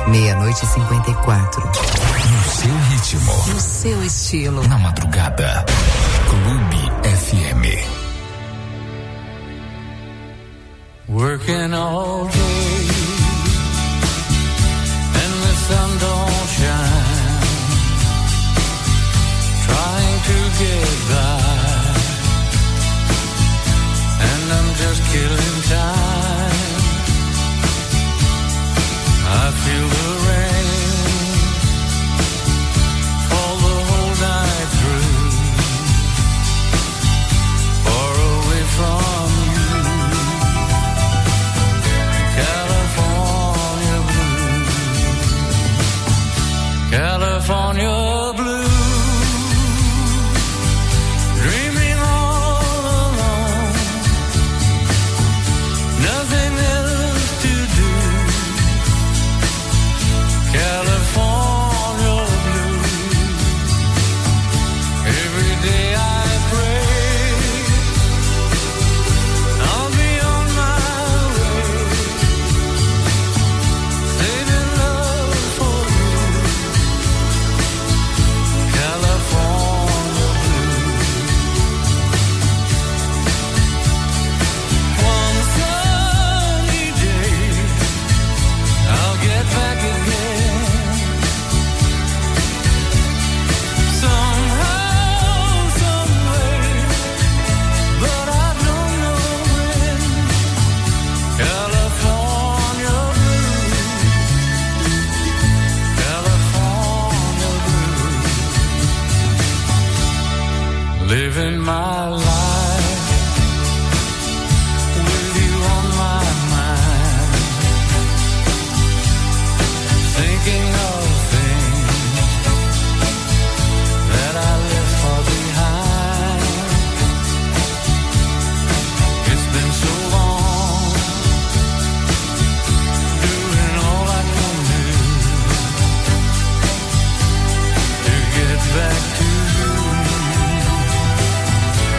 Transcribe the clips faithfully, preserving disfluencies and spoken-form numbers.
Meia-noite e cinquenta e quatro. No seu ritmo. No seu estilo. Na madrugada. Clube F M. Working all day and the sun don't shine. Trying to get by and I'm just killing time. I feel the rain fall the whole night through, far away from you, California blue, California blue, dreaming all alone, nothing else to do. California blue. Every day I pray I'll be on my way, saving love for you. California blue. One sunny day I'll get back again. Living my life with you on my mind, thinking of things that I left far behind. It's been so long doing all I can do to get back to you.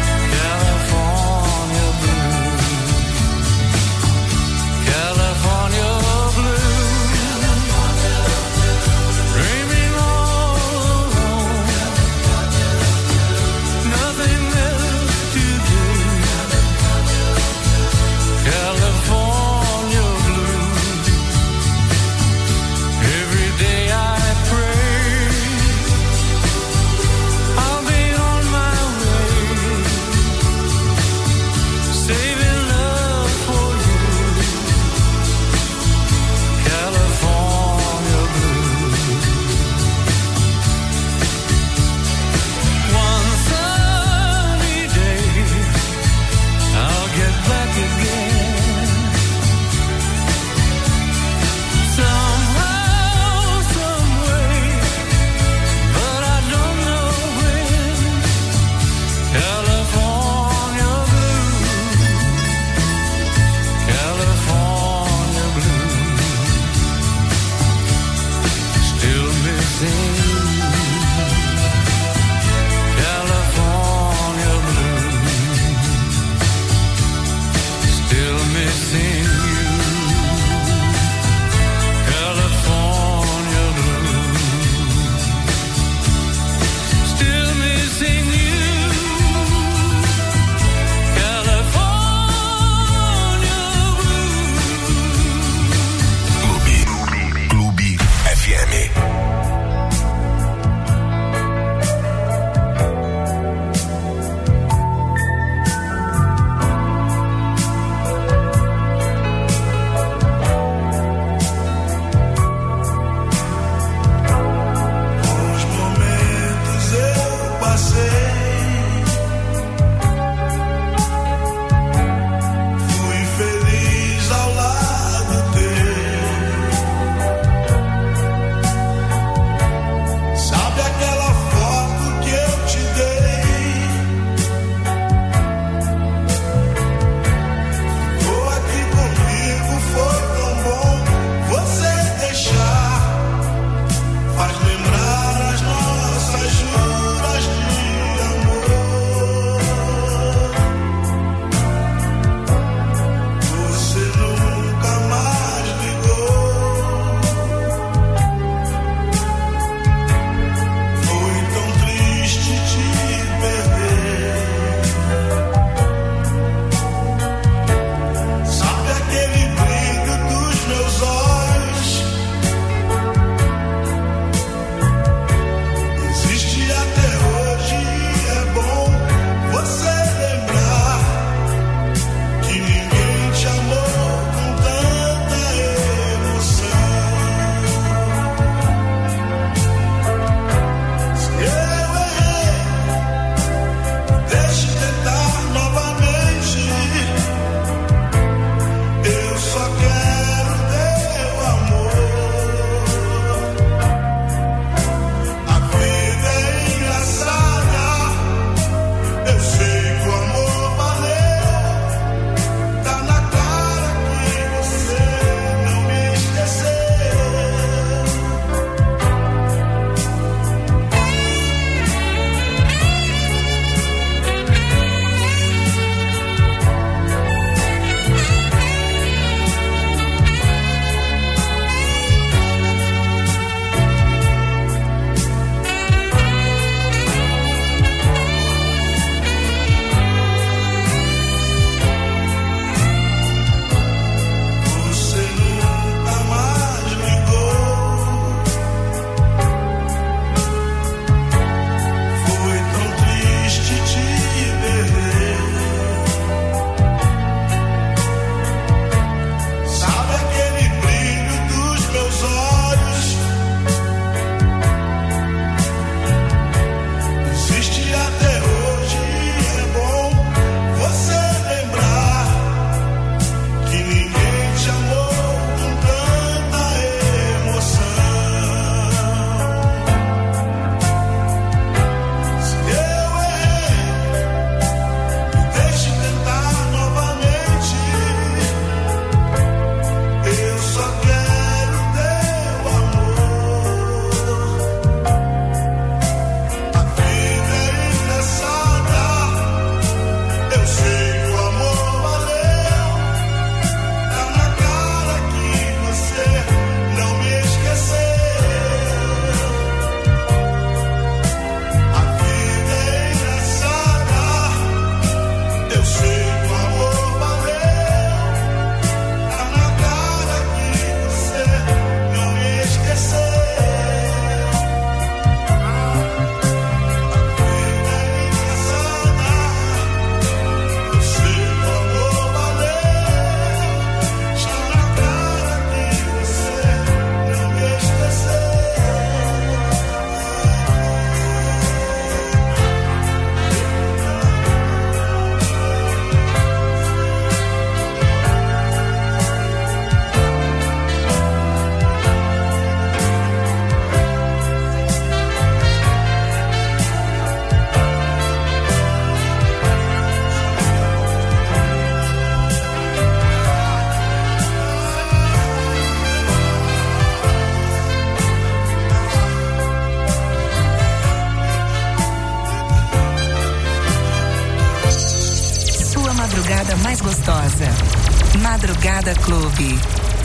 gostosa. Madrugada Clube.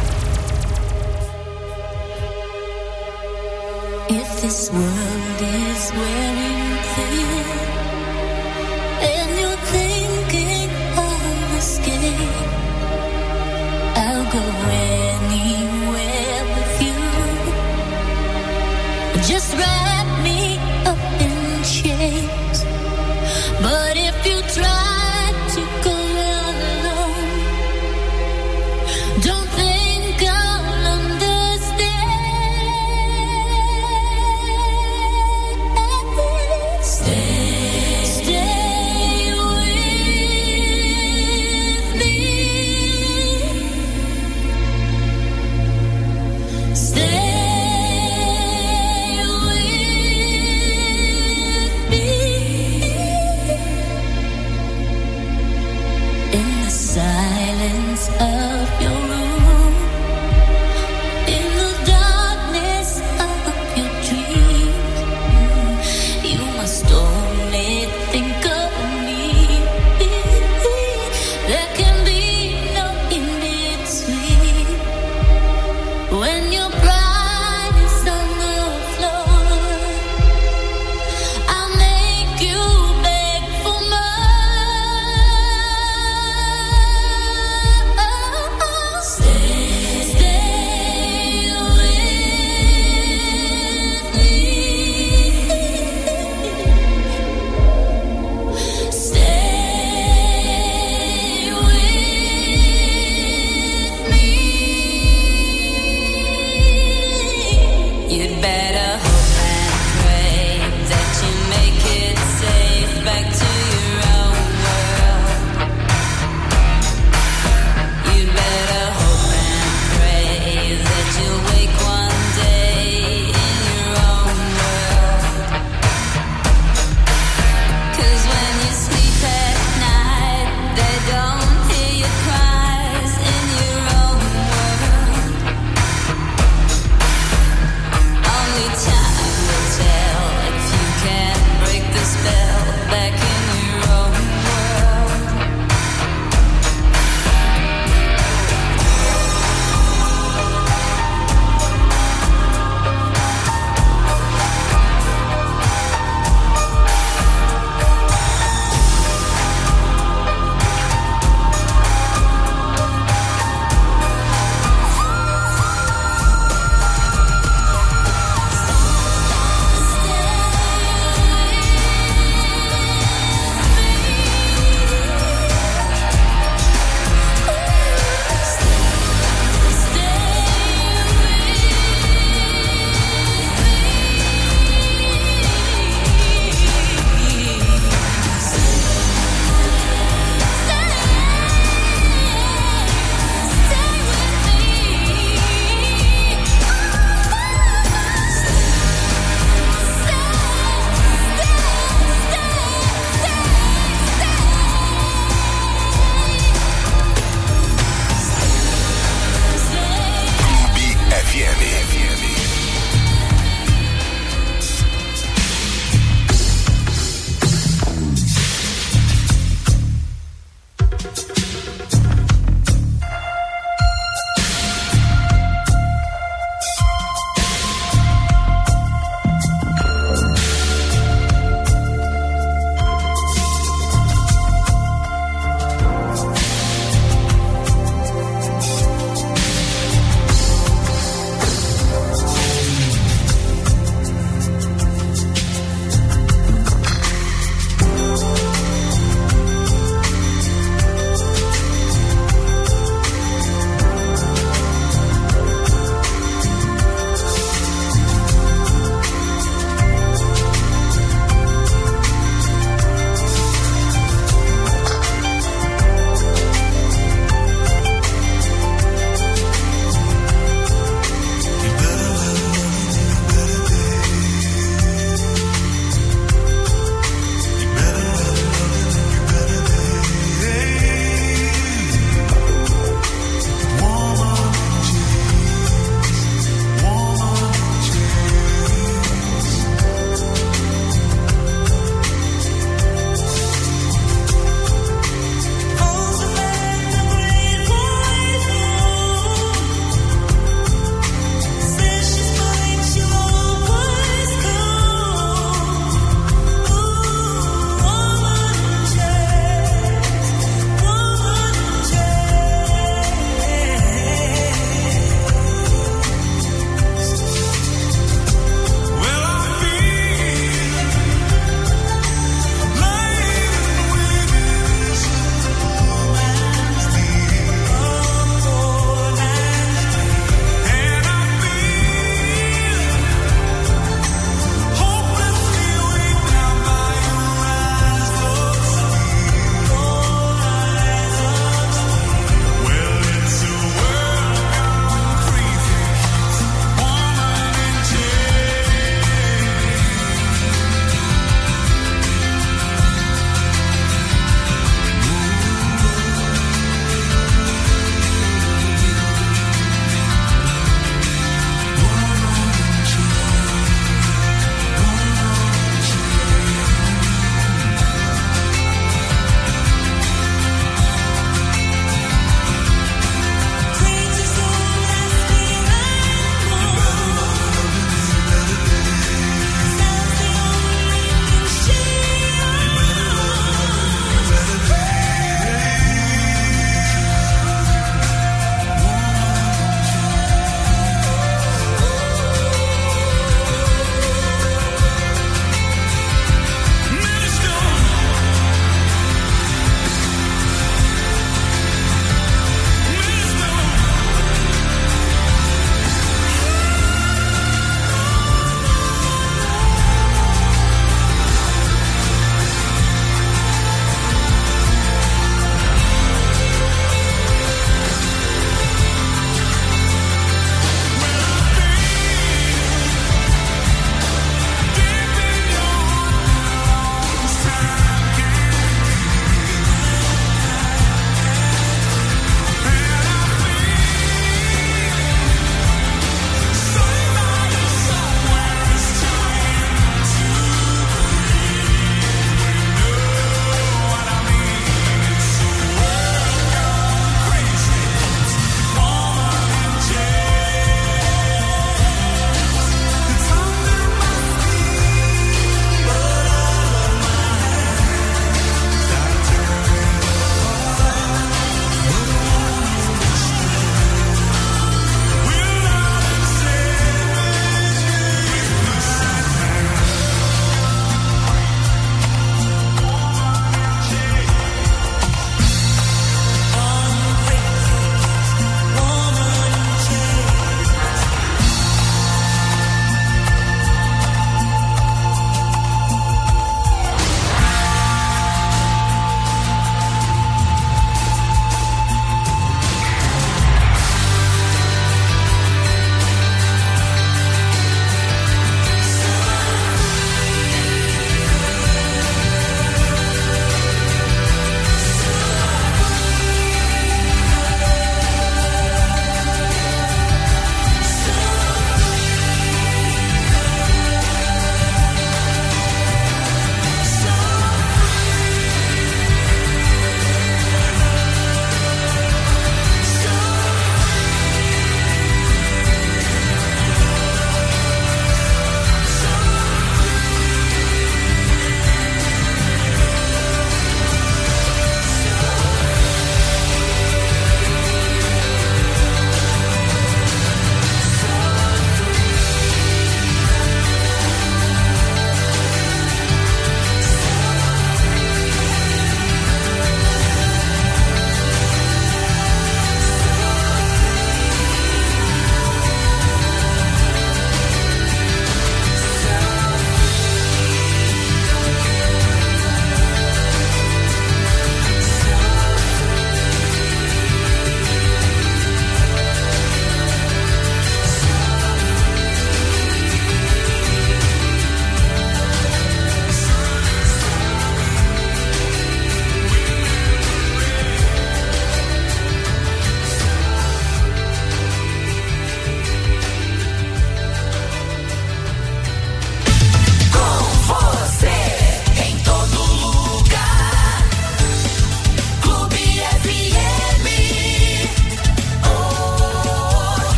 If this world is wearing thin and you're thinking of escape, I'll go anywhere with you. Just wrap me up in chains. But if you try to go alone, don't think I'll understand. Stay, stay with me. Stay. Silence of your room, in the darkness of your dreams, you must only think of me. There can be no in between. When your pride is on the floor, I'll make you beg for more. Back in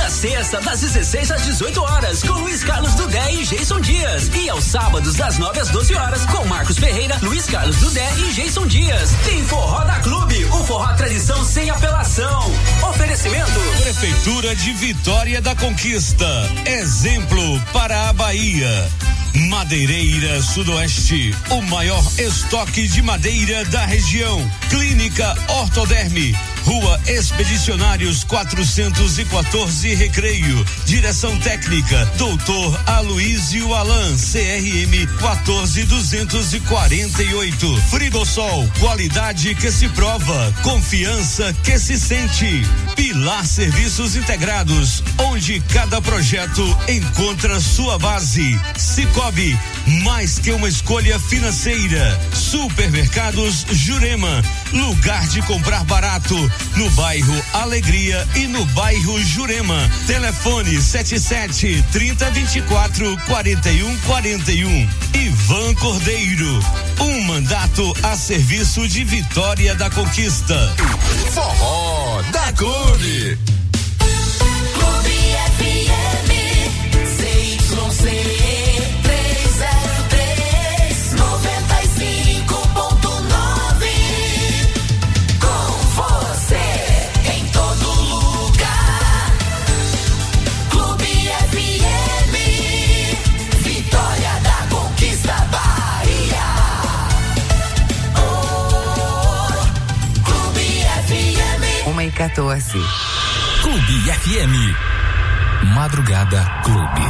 a sexta, das dezesseis às dezoito horas, com Luiz Carlos Dudé e Jason Dias. E aos sábados, das nove às doze horas, com Marcos Ferreira, Luiz Carlos Dudé e Jason Dias. Tem Forró da Clube, o forró tradição sem apelação. Oferecimento: Prefeitura de Vitória da Conquista. Exemplo para a Bahia. Madeireira Sudoeste, o maior estoque de madeira da região. Clínica Ortoderme, Rua Expedicionários quatrocentos e quatorze, Recreio. Direção técnica doutor Aloísio Alan, C R M quatorze duzentos e quarenta e oito. Frigosol, qualidade que se prova, confiança que se sente. Pilar Serviços Integrados, onde cada projeto encontra sua base. Cicobi, mais que uma escolha financeira. Supermercados Jurema, lugar de comprar barato, no bairro Alegria e no bairro Jurema. Telefone sete sete, trinta, vinte e quatro, quarenta e um, quarenta e um. Ivan Cordeiro, um mandato a serviço de Vitória da Conquista. Forró da Clube. Clube F M, C Y C trezentos e três, noventa e cinco ponto nove. Com você em todo lugar. Clube F M, Vitória da Conquista, Bahia. Oh, Clube F M. Uma e quatorze. Clube F M. Madrugada Clube.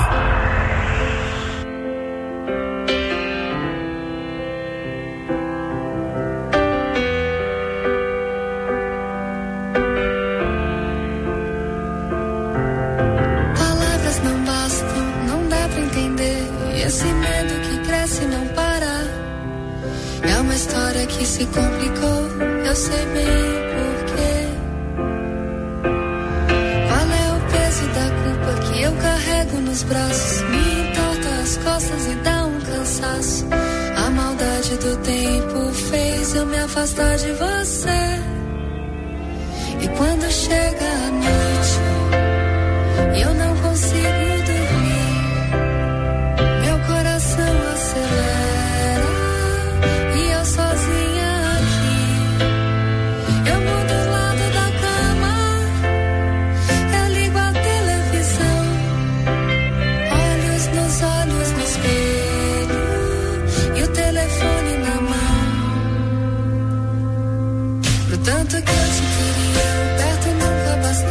Palavras não bastam, não dá pra entender. E esse medo que cresce e não para. É uma história que se complicou, eu sei bem porquê. Qual é o peso da culpa que eu carrego nos braços? Me entorta as costas e dá um cansaço. A maldade do tempo fez eu me afastar de você. E quando chega a noite, eu não consigo dormir. Meu coração acelera e eu sozinha aqui. Eu mudo o lado da cama, eu ligo a televisão, olhos nos olhos no espelho e o telefone na mão. Pro tanto que eu te queria, perto nunca bastava.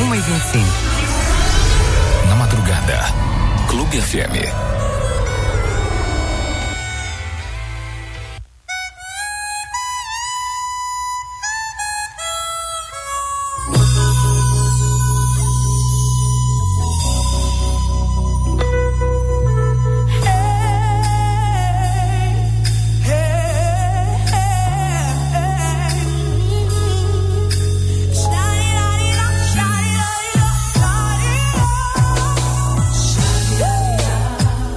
uma e vinte e cinco. Na madrugada, Clube F M. Shine,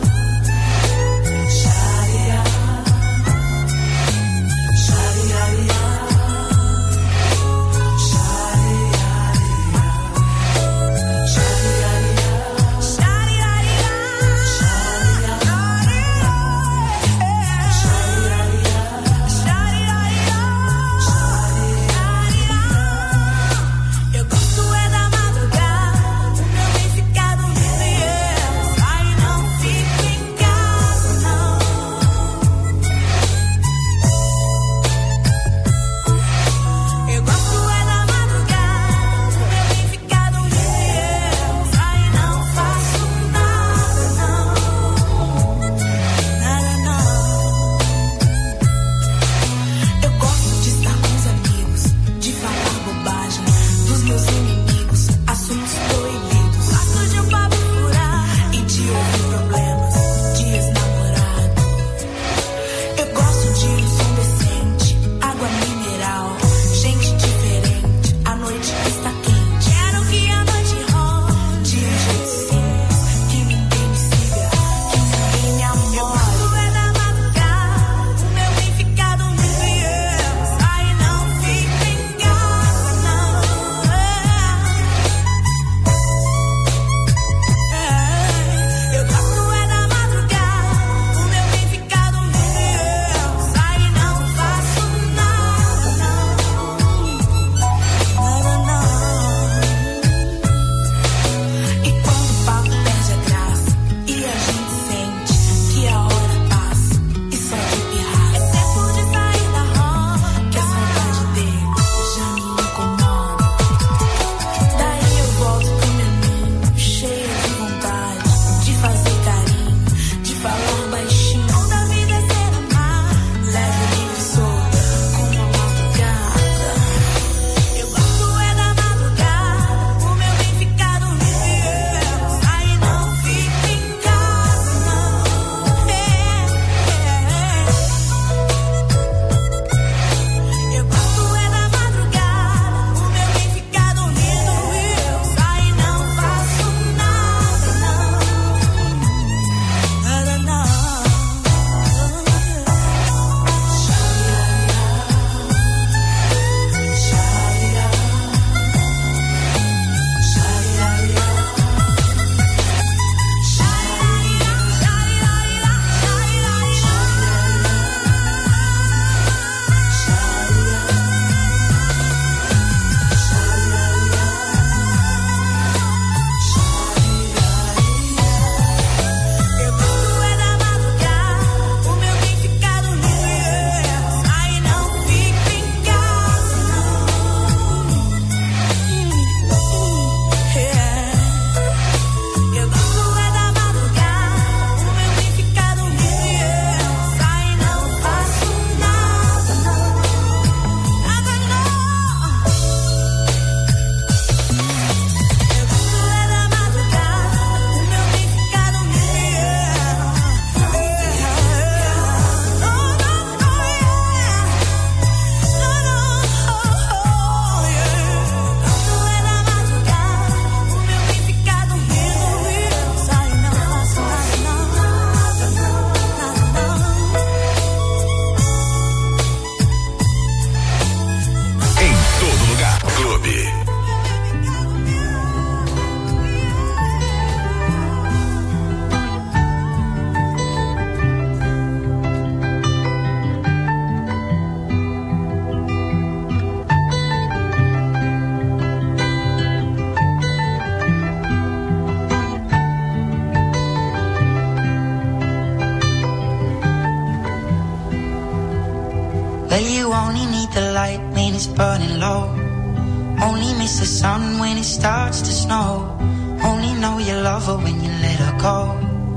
Only miss the sun when it starts to snow. Only know you love her when you let her go.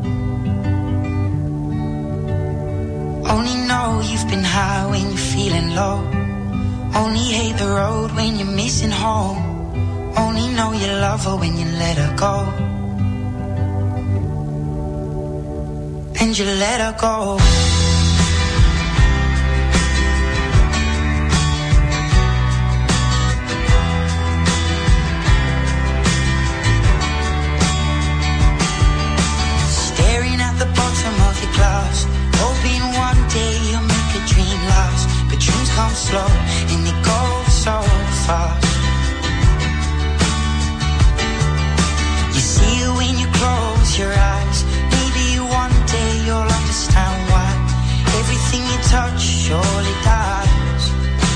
Only know you've been high when you're feeling low. Only hate the road when you're missing home. Only know you love her when you let her go. And you let her go. Staring at the bottom of your glass, hoping one day you'll make a dream last. But dreams come slow and they go so fast. You see it when you close your eyes. Maybe one day you'll understand why everything you touch surely dies.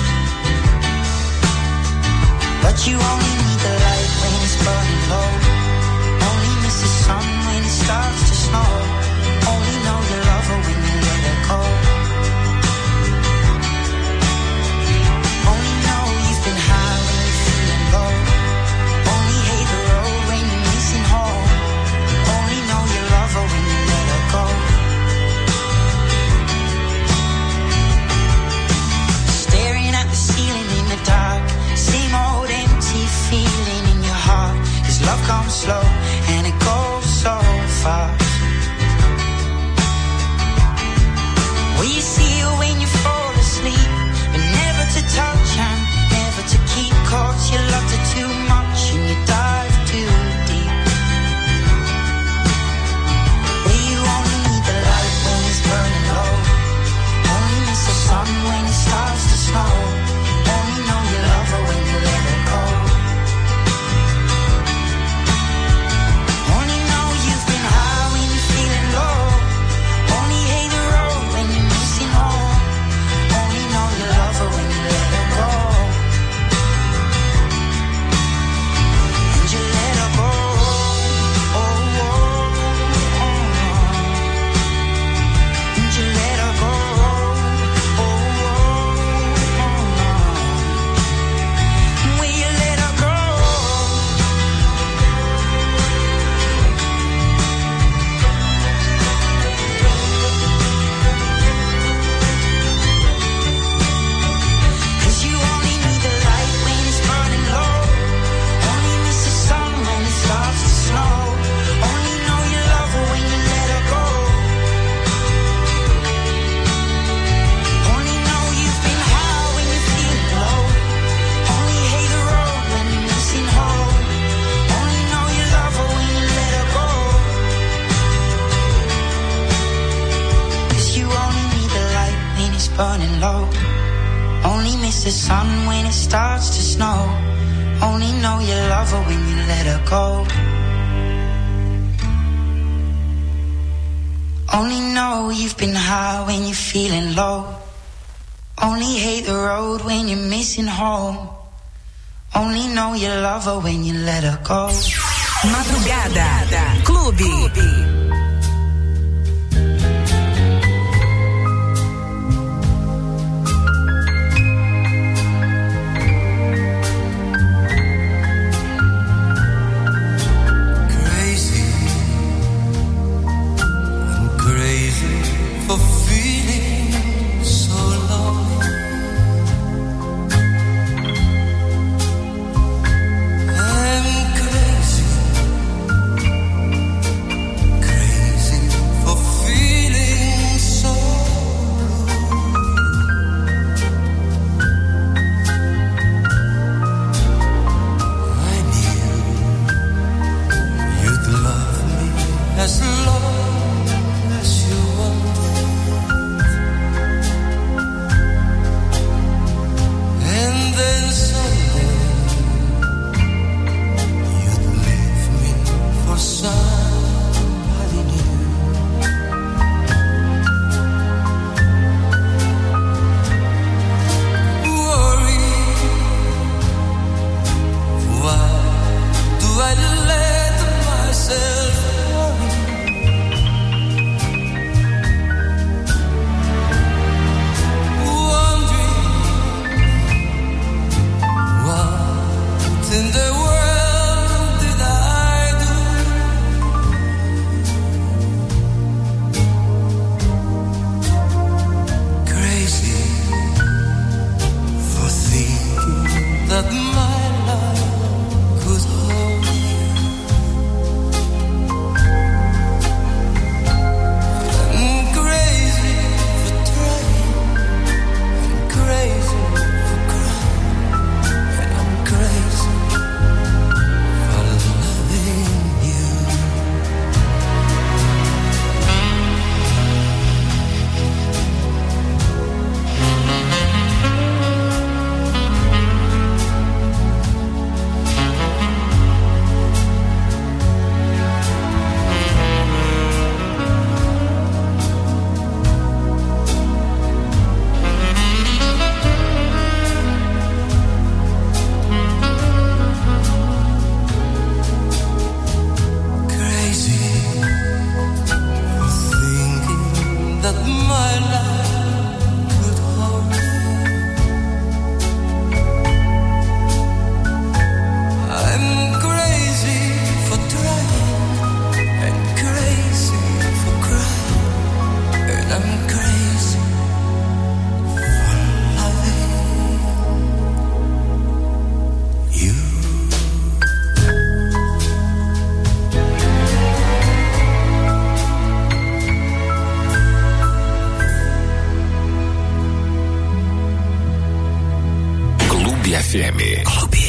But you only need the light when it's burning low. Only miss the sun when it starts to snow. Only know you love her when you let her go. Only know you've been high when you're feeling low. Only hate the road when you're missing home. Only know you love her when you let her go. Staring at the ceiling in the dark, same old empty feeling in your heart. 'Cause love comes slow and it goes so fast. Well, you see it when you fall asleep, but never to touch and never to keep. 'Cause you loved her too much and you dive too deep. Well, you only need the light when it's burning low. Only miss the sun when it starts to snow. Only know you love her when you let her go. Only know you've been high when you're feeling low. Only hate the road when you're missing home. Only know you love her when you let her go. And you let her go. Oh, oh, oh, oh. And you let her go. Oh, oh, oh, oh. Will you let her go? Cause you only need the light when it's burning low. Only miss the sun when it starts to snow. Only know you love her when you let her go. Only know you've been high when you're feeling low. Only hate the road when you're missing home. Only know you love her when you let her go. 'Cause you only need the light when it's burning low. Only miss the sun when it starts to snow. Only know you love her when you let her go. Only know you've been high when you're feeling low. Only hate the road when you're missing home. Only know you love her when you let her go. Madrugada Clube. Crazy, I'm crazy for feeling so lonely. I'm crazy, Clube. Clube.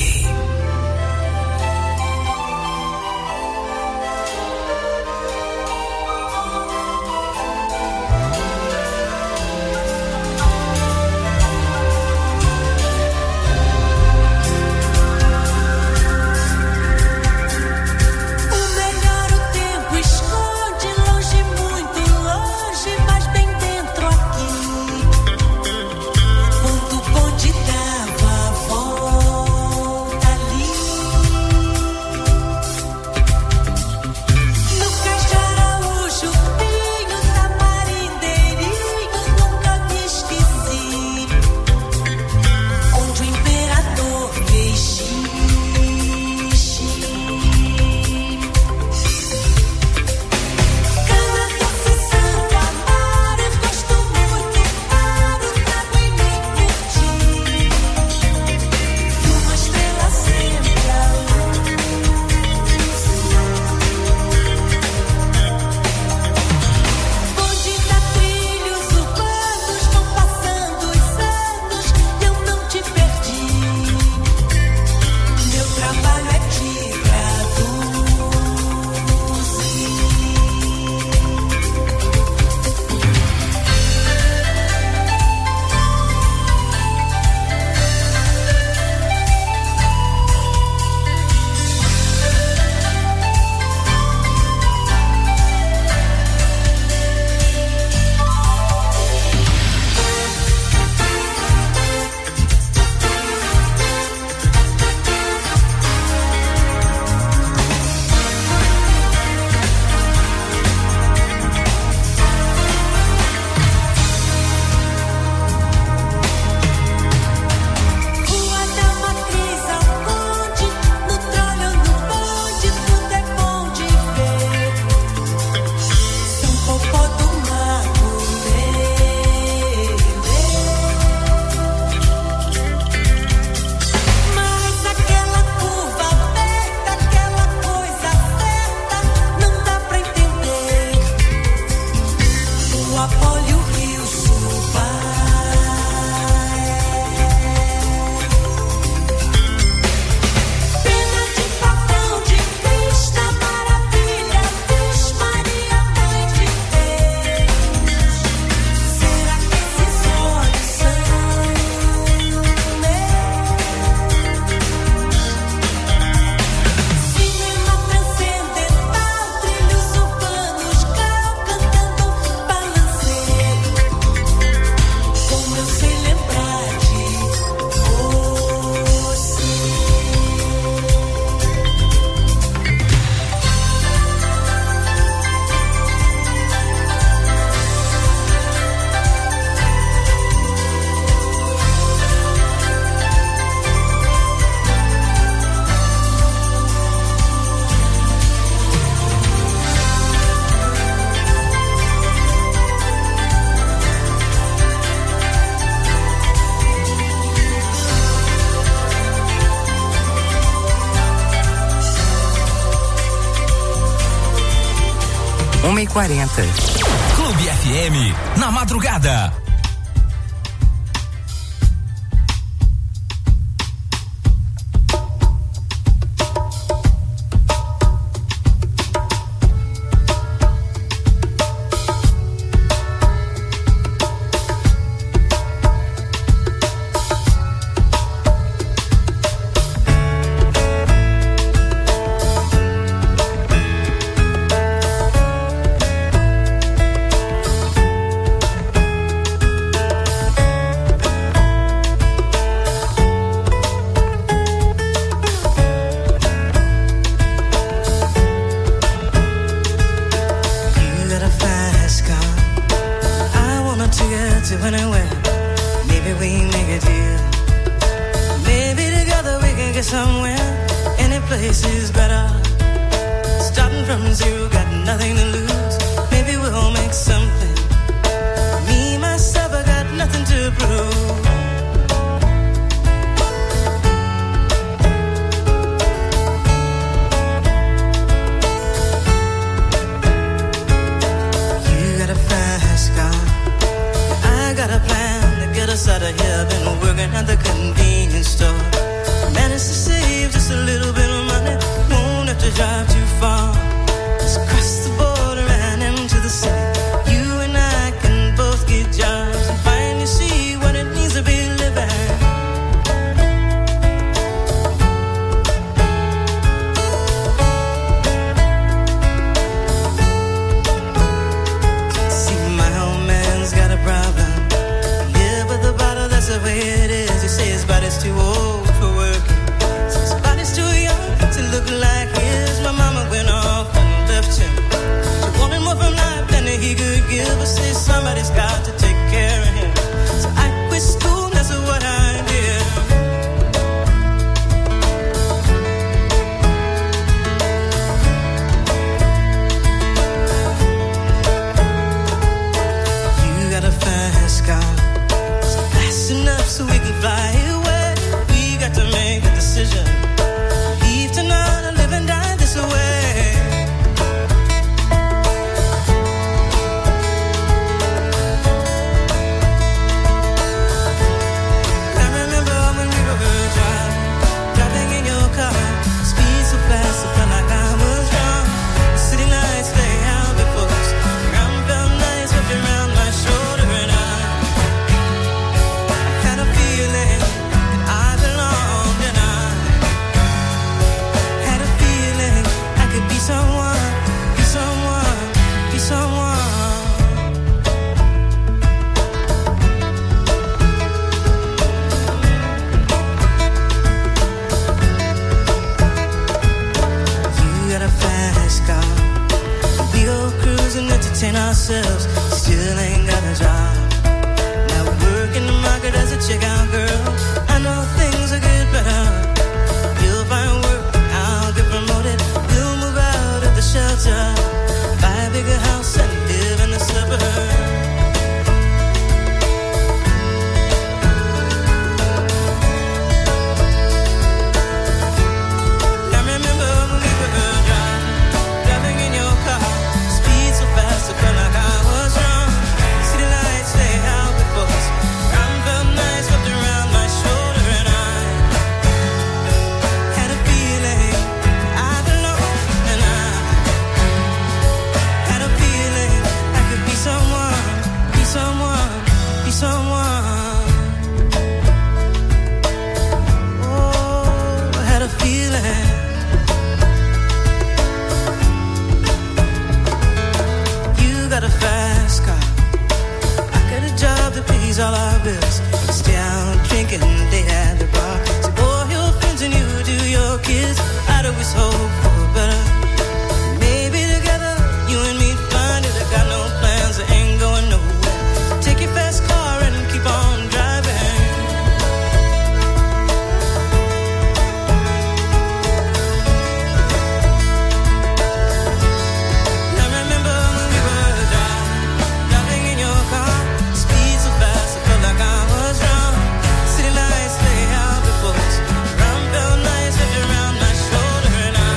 uma e quarenta. Clube F M, na madrugada. Got a plan to get us out of here. Been working at the convenience store. decision. Leave tonight or live and die this way. Entertain ourselves, still ain't got a job. Now we work in the market as a checkout girl. I know things will get better. You'll find work, I'll get promoted. We'll move out of the shelter, buy a bigger house and live in the suburbs. All our bills, stay out drinking day at the bar. So boy, your friends and you do your kids. I'd always hope for better. Maybe together, you and me find it. I got no plans, I ain't going nowhere. Take your fast car and keep on driving. I remember when we were driving, driving in your car. Speed so fast, like I was wrong. City lights lay out before us. Round felt nice, wrapped around my shoulder, and I,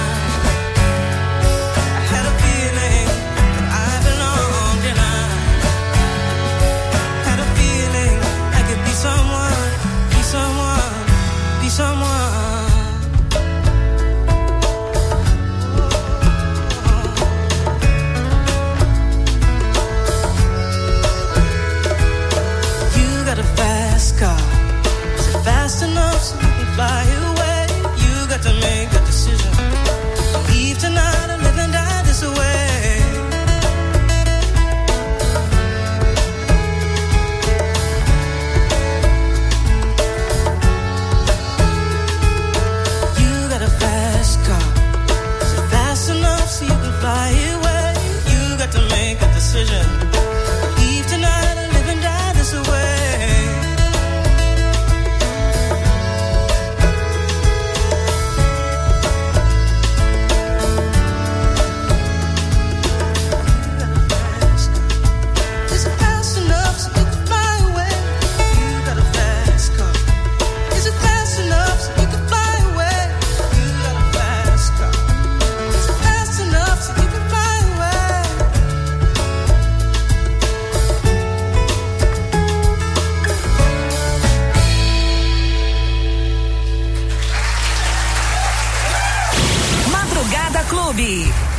I had a feeling that I belonged, and I had a feeling I could be someone, be someone, be someone. Is it fast enough so you can fly away? You got to make a decision. Leave tonight or live and die this way. You got a fast car. Is it fast enough so you can fly away? You got to make a decision. Leave tonight or live and die this way. Clube.